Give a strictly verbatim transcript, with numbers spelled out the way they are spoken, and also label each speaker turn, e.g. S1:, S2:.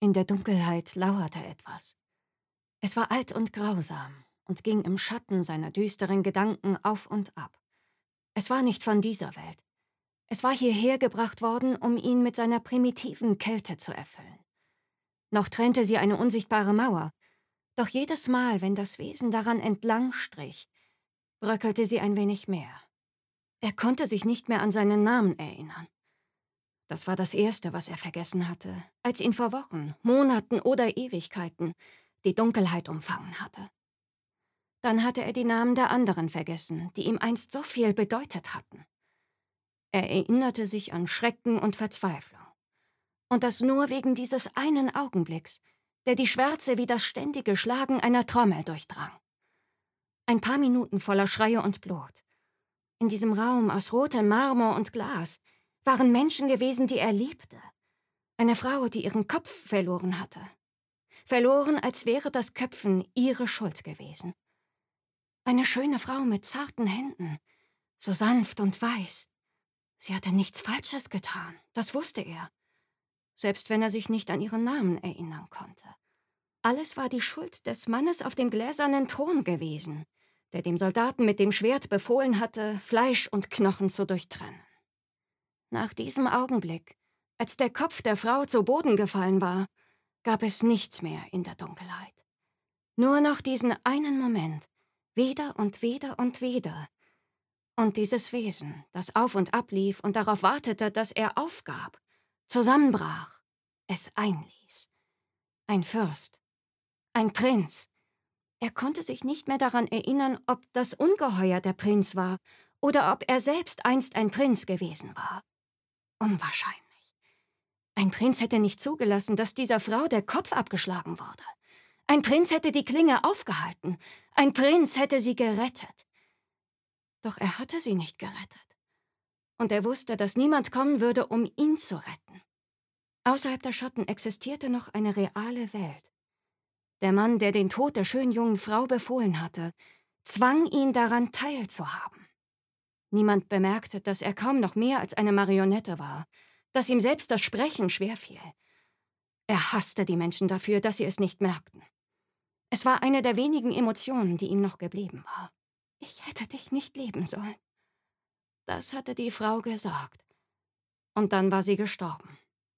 S1: In der Dunkelheit lauerte etwas. Es war alt und grausam und ging im Schatten seiner düsteren Gedanken auf und ab. Es war nicht von dieser Welt. Es war hierher gebracht worden, um ihn mit seiner primitiven Kälte zu erfüllen. Noch trennte sie eine unsichtbare Mauer, doch jedes Mal, wenn das Wesen daran entlang strich, bröckelte sie ein wenig mehr. Er konnte sich nicht mehr an seinen Namen erinnern. Das war das Erste, was er vergessen hatte, als ihn vor Wochen, Monaten oder Ewigkeiten die Dunkelheit umfangen hatte. Dann hatte er die Namen der anderen vergessen, die ihm einst so viel bedeutet hatten. Er erinnerte sich an Schrecken und Verzweiflung. Und das nur wegen dieses einen Augenblicks, der die Schwärze wie das ständige Schlagen einer Trommel durchdrang. Ein paar Minuten voller Schreie und Blut. In diesem Raum aus rotem Marmor und Glas waren Menschen gewesen, die er liebte. Eine Frau, die ihren Kopf verloren hatte. Verloren, als wäre das Köpfen ihre Schuld gewesen. Eine schöne Frau mit zarten Händen, so sanft und weiß. Sie hatte nichts Falsches getan, das wusste er. Selbst wenn er sich nicht an ihren Namen erinnern konnte. Alles war die Schuld des Mannes auf dem gläsernen Thron gewesen, der dem Soldaten mit dem Schwert befohlen hatte, Fleisch und Knochen zu durchtrennen. Nach diesem Augenblick, als der Kopf der Frau zu Boden gefallen war, gab es nichts mehr in der Dunkelheit. Nur noch diesen einen Moment, wieder und wieder und wieder. Und dieses Wesen, das auf und ab lief und darauf wartete, dass er aufgab, zusammenbrach, es einließ. Ein Fürst, ein Prinz. Er konnte sich nicht mehr daran erinnern, ob das Ungeheuer der Prinz war oder ob er selbst einst ein Prinz gewesen war. Unwahrscheinlich. Ein Prinz hätte nicht zugelassen, dass dieser Frau der Kopf abgeschlagen wurde. Ein Prinz hätte die Klinge aufgehalten. Ein Prinz hätte sie gerettet. Doch er hatte sie nicht gerettet. Und er wusste, dass niemand kommen würde, um ihn zu retten. Außerhalb der Schatten existierte noch eine reale Welt. Der Mann, der den Tod der schönen jungen Frau befohlen hatte, zwang ihn daran teilzuhaben. Niemand bemerkte, dass er kaum noch mehr als eine Marionette war, dass ihm selbst das Sprechen schwerfiel. Er hasste die Menschen dafür, dass sie es nicht merkten. Es war eine der wenigen Emotionen, die ihm noch geblieben war. »Ich hätte dich nicht lieben sollen.« Das hatte die Frau gesagt. Und dann war sie gestorben.